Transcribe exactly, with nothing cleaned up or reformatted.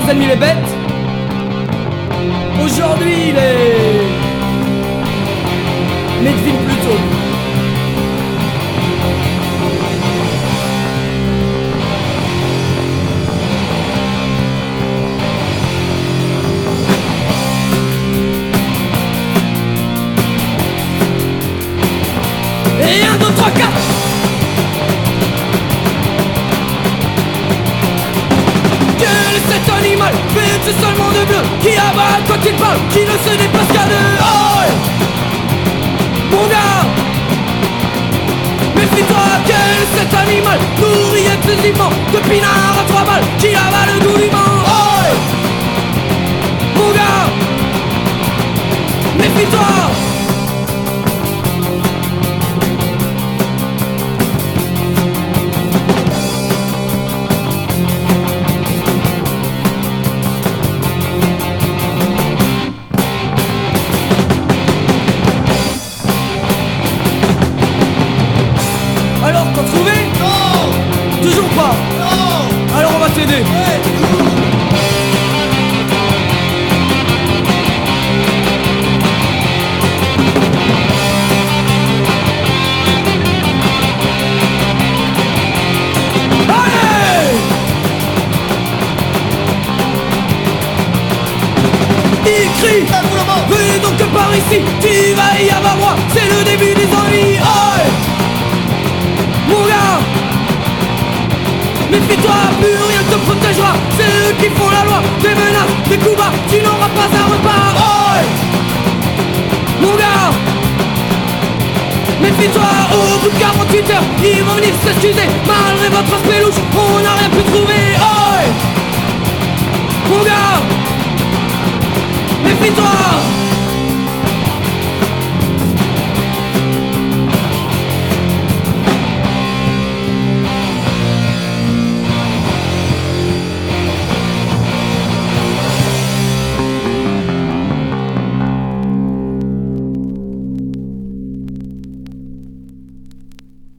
nos ennemis les bêtes. Aujourd'hui les Medville plutôt. Et un, deux, trois, quatre. Cet animal fait ce seulement de bleu qui avale quand il parle, qui ne se dépasse qu'à deux. Oh ouais. Mon gars, méfie-toi, quel est cet animal nourri exclusivement de pinard à trois balles qui avale goulûment. Oh ouais. Mon gars, méfie-toi. Alors t'as trouvé? Non. Toujours pas? Non. Alors on va t'aider. Ouais. Allez. Il crie, venez donc par ici, tu vas y avoir moi, c'est le début des ennuis. Oh. Mon gars, méfie-toi, plus rien ne te protégera. C'est eux qui font la loi, des menaces, des coups bas, tu n'auras pas un repas. Oh ouais. Mon gars, méfie-toi, au bout de quarante-huit heures, ils vont venir s'excuser. Malgré votre aspect louche, on